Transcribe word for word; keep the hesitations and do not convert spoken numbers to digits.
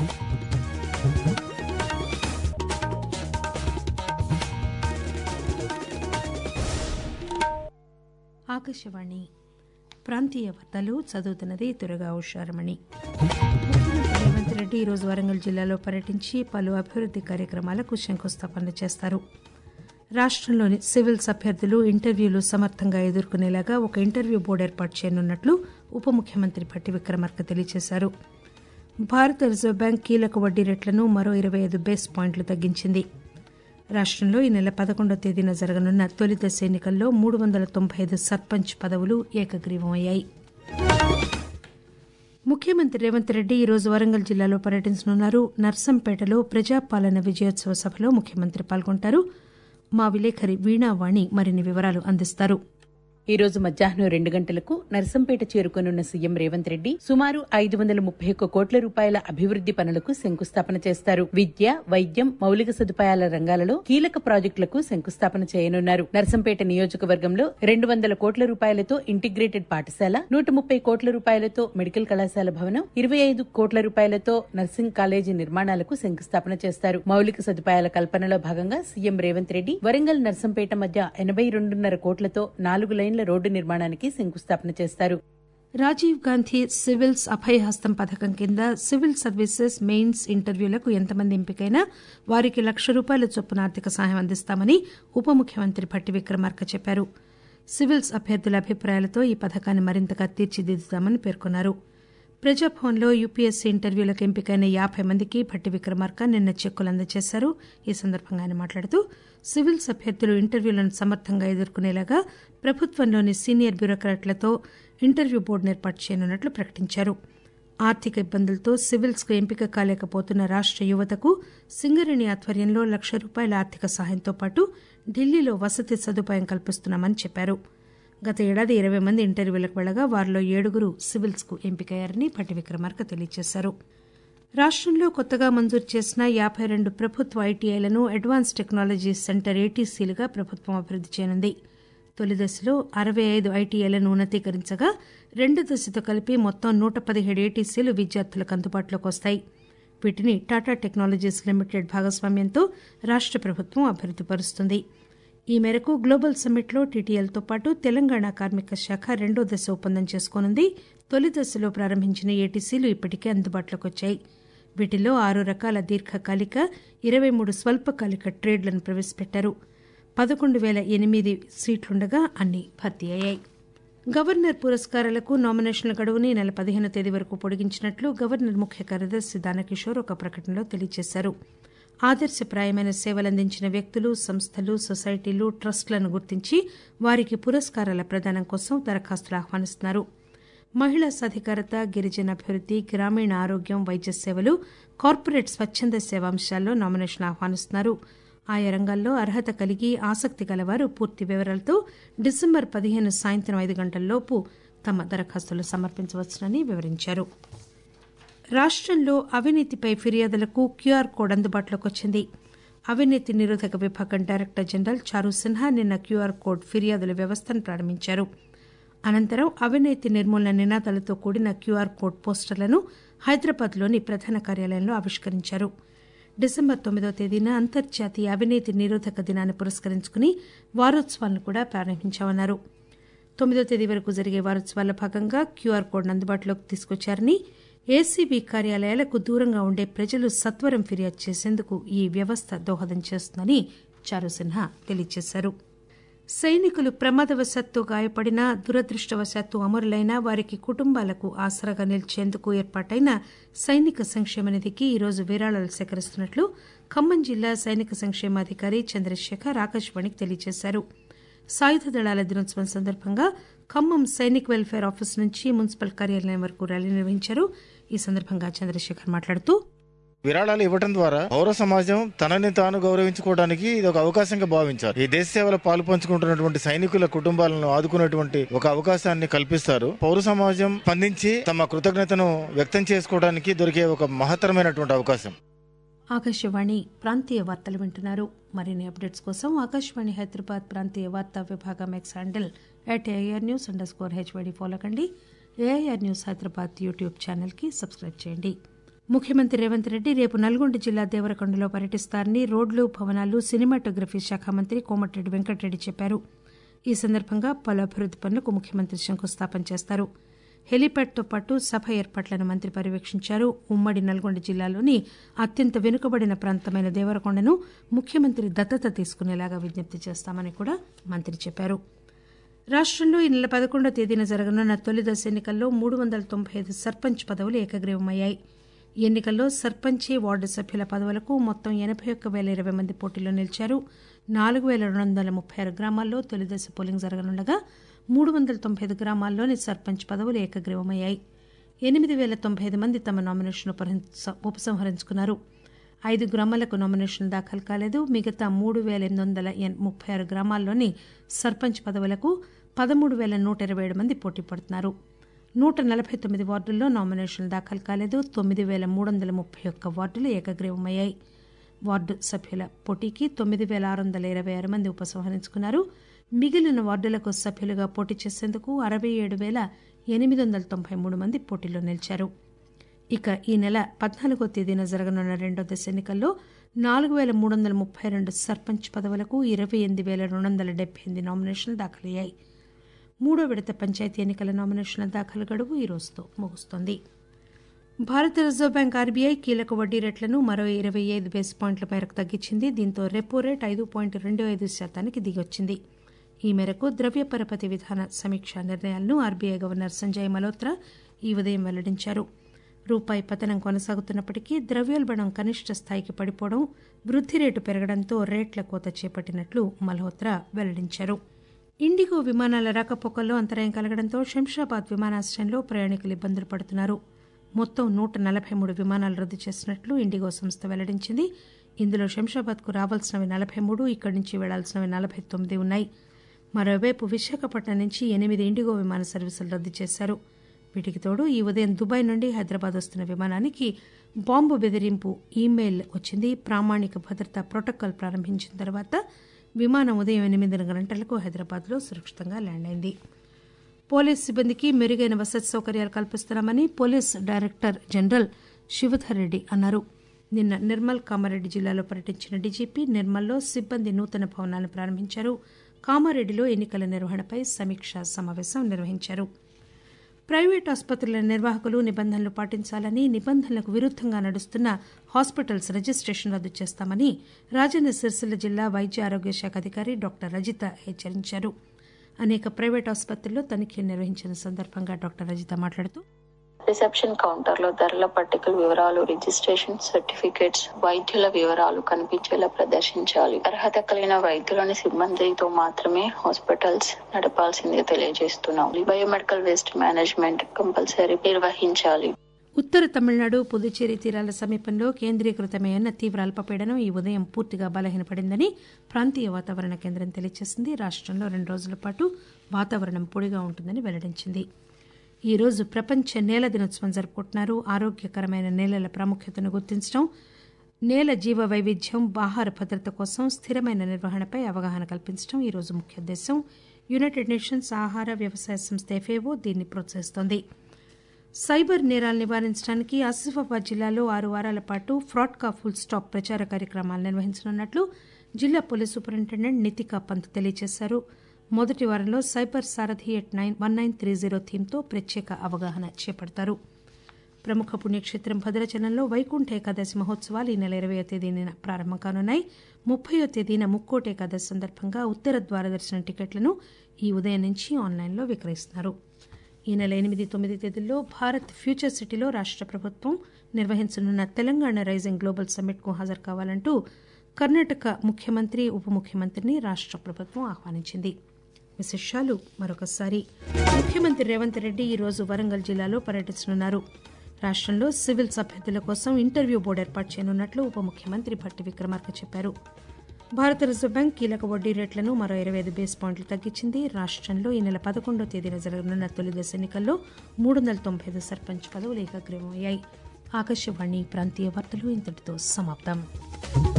ఆకాశవాణి ప్రాంతీయ వార్తలు చదువుతున్నది దుర్గా ఉషారమణి. రేవంత్ రెడ్డి ఈరోజు వరంగల్ జిల్లాలో పర్యటించి పలు అభివృద్ది కార్యక్రమాలకు శంకుస్థాపన చేస్తారు. రాష్టంలోని సివిల్స్ అభ్యర్థులు ఇంటర్వ్యూలు సమర్థంగా ఎదుర్కొనేలాగా ఒక ఇంటర్వ్యూ బోర్డు ఏర్పాటు చేయనున్నట్లు ఉప ముఖ్యమంత్రి భట్టి విక్రమార్క తెలియజేశారు. భారత రిజర్వ్ బ్యాంక్ కీలక వడ్డీ రేట్లను మరో ఇరవై ఐదు బేస్ పాయింట్లు తగ్గించింది. రాష్టంలో ఈ నెల పదకొండవ తేదీన జరగనున్న తొలి దశ ఎన్నికల్లో మూడు వందల తొంభై ఐదు సర్పంచ్ పదవులు ఏకగ్రీవమయ్యాయి. ముఖ్యమంత్రి రేవంత్ రెడ్డి ఈరోజు వరంగల్ జిల్లాలో పర్యటించనున్నారు. నర్సంపేటలో ప్రజాపాలన విజయోత్సవ సభలో ముఖ్యమంత్రి పాల్గొంటారు. మా విలేకరి వీణావాణి మరిన్ని వివరాలు అందిస్తారు. ఈ రోజు మధ్యాహ్నం రెండు గంటలకు నర్సంపేట చేరుకోనున్న సీఎం రేవంత్ రెడ్డి సుమారు ఐదు వందల ముప్పై ఒక్క కోట్ల రూపాయల అభివృద్ది పనులకు శంకుస్థాపన చేస్తారు. విద్య, వైద్యం, మౌలిక సదుపాయాల రంగాలలో కీలక ప్రాజెక్టులకు శంకుస్థాపన చేయనున్నారు. నర్సంపేట నియోజకవర్గంలో రెండు వందల కోట్ల రూపాయలతో ఇంటిగ్రేటెడ్ పాఠశాల, నూట ముప్పై కోట్ల రూపాయలతో మెడికల్ కళాశాల భవనం, ఇరవై ఐదు కోట్ల రూపాయలతో నర్సింగ్ కాలేజీ నిర్మాణాలకు శంకుస్థాపన చేస్తారు. మౌలిక సదుపాయాల కల్పనలో భాగంగా సీఎం రేవంత్ రెడ్డి వరంగల్ నర్సంపేట మధ్య ఎనభై రెండున్నర కోట్లతో నాలుగు లైన్ రోడ్డు నిర్మాణానికి శంకుస్థాపన చేస్తారు. రాజీవ్ గాంధీ సివిల్స్ అభయహస్తం పథకం కింద సివిల్ సర్వీసెస్ మెయిన్స్ ఇంటర్వ్యూలకు ఎంతమంది ఎంపికైనా వారికి లక్ష రూపాయల చొప్పున ఆర్థిక సహాయం అందిస్తామని ఉప ముఖ్యమంత్రి భట్టి విక్రమార్క చెప్పారు. సివిల్స్ అభ్యర్థుల అభిప్రాయాలతో ఈ పథకాన్ని మరింతగా తీర్చిదిద్దుతామని పేర్కొన్నారు. ప్రజాభవన్లో యూపీఎస్సీ ఇంటర్వ్యూలకు ఎంపికైన యాభై మందికి భట్టి విక్రమార్క నిన్న చెక్కులు అందజేశారు. ఈ సందర్భంగా ఆయన మాట్లాడుతూ సివిల్స్ అభ్యర్థులు ఇంటర్వ్యూలను సమర్థంగా ఎదుర్కొనేలాగా ప్రభుత్వంలోని సీనియర్ బ్యూరోక్రాట్లతో ఇంటర్వ్యూ బోర్డును ఏర్పాటు చేయనున్నట్లు ప్రకటించారు. ఆర్థిక ఇబ్బందులతో సివిల్స్ కు ఎంపిక కాలేకపోతున్న రాష్ట యువతకు సింగరేణి ఆధ్వర్యంలో లక్ష రూపాయల ఆర్థిక సహాయంతో పాటు ఢిల్లీలో వసతి సదుపాయం కల్పిస్తున్నామని చెప్పారు. గత ఏడాది ఇరవై మంది ఇంటర్వ్యూలకు వెళ్లగా వారిలో ఏడుగురు సివిల్స్ కు ఎంపికయ్యారని భట్టి విక్రమార్క తెలియజేశారు. రాష్టంలో కొత్తగా మంజూరు చేసిన యాబై రెండు ప్రభుత్వ ఐటీఐలను అడ్వాన్స్ టెక్నాలజీ సెంటర్ ఏటీసీలుగా ప్రభుత్వం అభివృద్ది చేయనుంది. తొలి దశలో అరవై ఐదు ఐటీఐలను ఉన్నతీకరించగా రెండు దశతో కలిపి మొత్తం నూట పదిహేడు ఏటీసీలు విద్యార్థులకు అందుబాటులోకి వస్తాయి. వీటిని టాటా టెక్నాలజీస్ లిమిటెడ్ భాగస్వామ్యంతో రాష్ట ప్రభుత్వం అభివృద్ది పరుస్తుంది. ఈ మేరకు గ్లోబల్ సమ్మిట్లో టీటీఎల్తో పాటు తెలంగాణ కార్మిక శాఖ రెండో దశ ఒప్పందం చేసుకోనుంది. తొలి దశలో ప్రారంభించిన ఏటీసీలు ఇప్పటికే అందుబాటులోకి వచ్చాయి. వీటిల్లో ఆరు రకాల దీర్ఘకాలిక, ఇరవై మూడు స్వల్పకాలిక ట్రేడ్లను ప్రవేశపెట్టారు. పదకొండు పేల ఎనిమిది సీట్లుండగా అన్ని భర్తీ అయ్యాయి. గవర్నర్ పురస్కారాలకు నామినేషన్ల గడువుని నెల పదిహేను తేదీ వరకు పొడిగించినట్లు గవర్నర్ ముఖ్య కార్యదర్శి దానకిషోర్ ఒక ప్రకటనలో తెలియజేశారు. ఆదర్శప్రాయమైన సేవలందించిన వ్యక్తులు, సంస్థలు, సొసైటీలు, ట్రస్టులను గుర్తించి వారికి పురస్కారాల ప్రదానం కోసం దరఖాస్తులు ఆహ్వానిస్తున్నారు. మహిళా సాధికారత, గిరిజన అభివృద్ది, గ్రామీణ ఆరోగ్యం, వైద్య సేవలు, కార్పొరేట్ స్వచ్చంద సేవ అంశాల్లో నామినేషన్లు ఆహ్వానిస్తున్నారు. ఆయా రంగాల్లో అర్హత కలిగి ఆసక్తి గలవారు పూర్తి వివరాలతో డిసెంబర్ పదిహేను సాయంత్రం ఐదు గంటలలోపు తమ దరఖాస్తులు సమర్పించవచ్చునని వివరించారు. రాష్టంలో అవినీతిపై ఫిర్యాదులకు క్యూఆర్ కోడ్ అందుబాటులోకి వచ్చింది. అవినీతి నిరోధక విభాగం డైరెక్టర్ జనరల్ చారు సిన్హా నిన్న క్యూఆర్ కోడ్ ఫిర్యాదుల వ్యవస్థను ప్రారంభించారు. అనంతరం అవినీతి నిర్మూలన నినాదాలతో కూడిన క్యూఆర్ కోడ్ పోస్టర్లను హైదరాబాద్లోని ప్రధాన కార్యాలయంలో ఆవిష్కరించారు. డిసెంబర్ తొమ్మిదో తేదీన అంతర్జాతీయ అవినీతి నిరోధక దినాన్ని పురస్కరించుకుని వారోత్సవాలను కూడా ప్రారంభించామన్నారు. తొమ్మిదో తేదీ వరకు జరిగే వారోత్సవాల్లో భాగంగా క్యూఆర్ కోడ్ను అందుబాటులోకి తీసుకొచ్చారని, ఏసీబీ కార్యాలయాలకు దూరంగా ఉండే ప్రజలు సత్వరం ఫిర్యాదు చేసేందుకు ఈ వ్యవస్థ దోహదం చేస్తుందని చారు సిన్హా తెలియజేశారు. సైనికులు ప్రమాదవశాత్తు గాయపడినా, దురదృష్టవశాత్తు అమరులైన వారికి కుటుంబాలకు ఆసరాగా నిలిచేందుకు ఏర్పాటైన సైనిక సంక్షేమ నిధికి ఈరోజు విరాళాలు సేకరిస్తున్నట్లు ఖమ్మం జిల్లా సైనిక సంక్షేమాధికారి చంద్రశేఖర్ ఆకాశవాణికి తెలియజేశారు. సాయుధ దళాల దినోత్సవం సందర్భంగా ఖమ్మం సైనిక్ వెల్ఫేర్ ఆఫీస్ నుంచి మున్సిపల్ కార్యాలయం వరకు ర్యాలీ నిర్వహించారు. ఈ సందర్భంగా చంద్రశేఖర్ మాట్లాడుతూ విరాళాలు ఇవ్వడం ద్వారా పౌర సమాజం తనని తాను గౌరవించుకోవడానికి ఇది ఒక అవకాశంగా భావించారు. ఈ దేశ సేవలో పాలు పంచుకుంటున్నటువంటి సైనికుల కుటుంబాలను ఆదుకునేటువంటి ఒక అవకాశాన్ని కల్పిస్తారు. పౌర సమాజం స్పందించి తమ కృతజ్ఞతను వ్యక్తం చేసుకోవడానికి దొరికే ఒక మహత్తరమైనటువంటి అవకాశం. ఆకాశవాణి ప్రాంతీయ వార్తలు వింటున్నారు. మరిన్ని అప్డేట్స్ కోసం ఆకాశవాణి హైదరాబాద్ ప్రాంతీయ వార్తా విభాగం X handle at AIR news underscore HYD follow కండి. AIR news Hyderabad YouTube channel కి సబ్స్క్రైబ్ చేయండి. ముఖ్యమంత్రి రేవంత్ రెడ్డి రేపు నల్గొండ జిల్లా దేవరకొండలో పర్యటిస్తారని రోడ్లు భవనాలు సినిమాటోగ్రఫీ శాఖ మంత్రి కోమటిరెడ్డి వెంకటరెడ్డి చెప్పారు. ఈ సందర్భంగా పలు అభివృద్ది పనులకు ముఖ్యమంత్రి శంకుస్థాపన చేస్తారు. హెలీప్యాడ్తో పాటు సభ ఏర్పాట్లను మంత్రి పర్యవేక్షించారు. ఉమ్మడి నల్గొండ జిల్లాలోని అత్యంత వెనుకబడిన ప్రాంతమైన దేవరకొండను ముఖ్యమంత్రి దత్తత తీసుకునేలాగా విజ్ఞప్తి చేస్తామని కూడా మంత్రి చెప్పారు. రాష్టంలో ఈ నెల పదకొండో తేదీన జరగనున్న తొలిదశ ఎన్నికల్లో మూడు వందల తొంభై ఐదు సర్పంచ్ పదవులు ఏకగ్రీవమయ్యాయి. ఈ ఎన్నికల్లో సర్పంచి వార్డు సభ్యుల పదవులకు మొత్తం ఎనబై ఒక్క పేల ఇరవై మంది పోటీలో నిలిచారు. నాలుగు పేల రెండు వందల ముప్పై ఆరు గ్రామాల్లో తొలిదశ పోలింగ్ జరగనుండగా మూడు వందల తొంభై ఐదు గ్రామాల్లోని సర్పంచ్ పదవులు ఏకగ్రీవమయ్యాయి. ఎనిమిది పేల తొంభై ఐదు మంది తమ నామినేషన్ ఉపసంహరించుకున్నారు. ఐదు గ్రామాలకు నామినేషన్ దాఖలు కాలేదు. మిగతా మూడు పేల ఎనిమిది వందల ముప్పై ఆరు గ్రామాల్లోని సర్పంచ్ పదవులకు పదమూడు పేల నూట ఇరవై ఏడు మంది పోటీ పడుతున్నారు. నూట నలభై తొమ్మిది వార్డుల్లో నామినేషన్లు దాఖలు కాలేదు. తొమ్మిది పేల మూడు వందల ముప్పై ఒక్క వార్డులు ఏకగ్రీవమయ్యాయి. వార్డు సభ్యుల పోటీకి తొమ్మిది పేల ఆరు వందల ఇరవై ఆరు మంది ఉపసంహరించుకున్నారు. మిగిలిన వార్డులకు సభ్యులుగా పోటీ చేసేందుకు అరవై ఏడు పేల ఎనిమిది వందల తొంభై మూడు మంది పోటీలో నిలిచారు. ఇక ఈ నెల పద్నాలుగో తేదీన జరగనున్న రెండో దశ ఎన్నికల్లో నాలుగు పేల మూడు వందల ముప్పై రెండు సర్పంచ్ పదవులకు ఇరవై ఎనిమిది పేల రెండు వందల డెబ్బై ఎనిమిది నామినేషన్లు దాఖలయ్యాయి. మూడో విడత పంచాయతీ ఎన్నికల నామినేషన్ల దాఖలు గడువు ఈ రోజుతో ముగుస్తోంది. భారత రిజర్వ్ బ్యాంక్ ఆర్బీఐ కీలక వడ్డీ రేట్లను మరో ఇరవై ఐదు బేస్ పాయింట్ల మేరకు తగ్గించింది. దీంతో రెపో రేట్ ఐదు పాయింట్ రెండు ఐదు శాతానికి దిగొచ్చింది. ఈ మేరకు ద్రవ్య పరపతి విధాన సమీక్ష నిర్ణయాలను ఆర్బీఐ గవర్నర్ సంజయ్ మల్హోత్రా ఈ ఉదయం వెల్లడించారు. రూపాయి పతనం కొనసాగుతున్నప్పటికీ ద్రవ్యోల్బణం కనిష్ట స్థాయికి పడిపోవడం, వృద్ది రేటు పెరగడంతో రేట్ల కోత చేపట్టినట్లు మల్హోత్రా వెల్లడించారు. ఇండిగో విమానాల రాకపోకల్లో అంతరాయం కలగడంతో శంషాబాద్ విమానాశ్రయంలో ప్రయాణికులు ఇబ్బందులు పడుతున్నారు. మొత్తం నూట నలభై మూడు విమానాలు రద్దు చేసినట్లు ఇండిగో సంస్థ వెల్లడించింది. ఇందులో శంషాబాద్కు రావాల్సినవి నలభై మూడు, ఇక్కడి నుంచి వెళ్లాల్సినవి నలభై తొమ్మిది ఉన్నాయి. మరోవైపు విశాఖపట్నం నుంచి ఎనిమిది ఇండిగో విమాన సర్వీసులు రద్దు చేశారు. వీటికి తోడు ఈ ఉదయం దుబాయ్ నుండి హైదరాబాద్ వస్తున్న విమానానికి బాంబు బెదిరింపు ఈమెయిల్ వచ్చింది. ప్రామాణిక భద్రతా ప్రోటోకాల్ ప్రారంభించిన తర్వాత విమానం ఉదయం ఎనిమిది గంటలకు హైదరాబాద్లో సురక్షితంగా ల్యాండ్ అయింది. పోలీసు సిబ్బందికి మెరుగైన వసతి సౌకర్యాలు కల్పిస్తున్నామని police director general Shivadhar Reddy అన్నారు. నిన్న నిర్మల్ కామారెడ్డి జిల్లాలో పర్యటించిన డీజీపీ నిర్మల్లో సిబ్బంది నూతన భవనాలను ప్రారంభించారు. కామారెడ్డిలో ఎన్నికల నిర్వహణపై సమీక్షా సమావేశం నిర్వహించారు. ప్రైవేటు ఆసుపత్రుల నిర్వాహకులు నిబంధనలు పాటించాలని, నిబంధనలకు విరుద్దంగా నడుస్తున్న హాస్పిటల్స్ రిజిస్టేషన్ రద్దు చేస్తామని రాజన్న సిరిసిల్ల జిల్లా వైద్య ఆరోగ్య శాఖ అధికారి డాక్టర్ రజిత హెచ్చరించారు. అనేక ప్రైవేటు ఆసుపత్రుల్లో తనిఖీలు నిర్వహించిన సందర్భంగా డాక్టర్ రజిత మాట్లాడుతూ, రిసెప్షన్ కౌంటర్ లో ధరల పట్టికల వివరాలు, రిజిస్ట్రేషన్ సర్టిఫికేట్స్, వైద్యుల వివరాలు కనిపించేలా ప్రదర్శించాలి. అర్హత కలిగిన వైద్యులని సిబ్బందితో మాత్రమే హాస్పిటల్స్ నడపాల్సిందిగా తెలియజేస్తున్నాం. బయోమెడికల్ వేస్ట్ మేనేజ్మెంట్ కంపల్సరీ నిర్వహించాలి. ఉత్తర తమిళనాడు పుదుచ్చేరి తీరాల సమీపంలో కేంద్రీకృతమైన తీవ్ర అల్పపీడనం ఈ ఉదయం పూర్తిగా బలహీనపడిందని ప్రాంతీయ వాతావరణ కేంద్రం తెలియజేసింది. రాష్టంలో రెండు రోజుల పాటు వాతావరణం పొడిగా ఉంటుందని వెల్లడించింది. ఈ రోజు ప్రపంచ నేల దినోత్సవం జరుపుకుంటున్నారు. ఆరోగ్యకరమైన నేలల ప్రాముఖ్యతను గుర్తించడం, నేల జీవ వైవిధ్యం, ఆహార భద్రత కోసం స్థిరమైన నిర్వహణపై అవగాహన కల్పించడం ఈ రోజు ముఖ్య ఉద్దేశం. యునైటెడ్ నేషన్స్ ఆహార వ్యవసాయ సంస్థ ఎఫ్ఏఓ దీన్ని ప్రోత్సహిస్తోంది. సైబర్ నేరాలు నివారించడానికి ఆసిఫాబాద్ జిల్లాలో ఆరు వారాల పాటు ఫ్రాడ్కా ఫుల్ స్టాప్ ప్రచార కార్యక్రమాలు నిర్వహించనున్నట్లు జిల్లా పోలీస్ సూపరింటెండెంట్ నితికా పంత్ తెలియజేశారు. మొదటి వారంలో cyber Sarathi at nine one nine three zero థీమ్తో ప్రత్యేక అవగాహన చేపడతారు. ప్రముఖ పుణ్యక్షేత్రం భద్రాచలంలో వైకుంఠ ఏకాదశి మహోత్సవాలు ఈ నెల ఇరవయో తేదీన ప్రారంభం కానున్నాయి. ముప్పయో తేదీన ముక్కోటి ఏకాదశి సందర్భంగా ఉత్తర ద్వార దర్శనం టికెట్లను ఈ ఉదయం నుంచి ఆన్లైన్లో విక్రయిస్తున్నారు. ఈ నెల ఎనిమిది తొమ్మిది తేదీల్లో భారత్ ఫ్యూచర్ సిటీలో రాష్ట ప్రభుత్వం నిర్వహించనున్న తెలంగాణ రైజింగ్ గ్లోబల్ సమ్మిట్ కు హాజరు కావాలంటూ కర్ణాటక ముఖ్యమంత్రి, ఉప ముఖ్యమంత్రిని రాష్ట ప్రభుత్వం ఆహ్వానించింది. విశేషాలు మరొకసారి. ముఖ్యమంత్రి రేవంత్ రెడ్డి ఈరోజు వరంగల్ జిల్లాలో పర్యటించనున్నారు. రాష్టంలో సివిల్స్ అభ్యర్థుల కోసం ఇంటర్వ్యూ బోర్డు ఏర్పాటు చేయనున్నట్లు ఉప ముఖ్యమంత్రి భట్టి విక్రమార్క చెప్పారు. భారత రిజర్వ్ బ్యాంక్ కీలక వడ్డీ రేట్లను మరో ఇరవై ఐదు బేస్ పాయింట్లు తగ్గించింది. రాష్టంలో ఈ నెల పదకొండో తేదీన జరగనున్న తొలిదశ ఎన్నికల్లో మూడు వందల తొంభై ఐదు సర్పంచ్ పదవులు ఏకగ్రీవమయ్యాయి. ఆకాశవాణి ప్రాంతీయ వార్తలు ఇంతటితో సమాప్తం.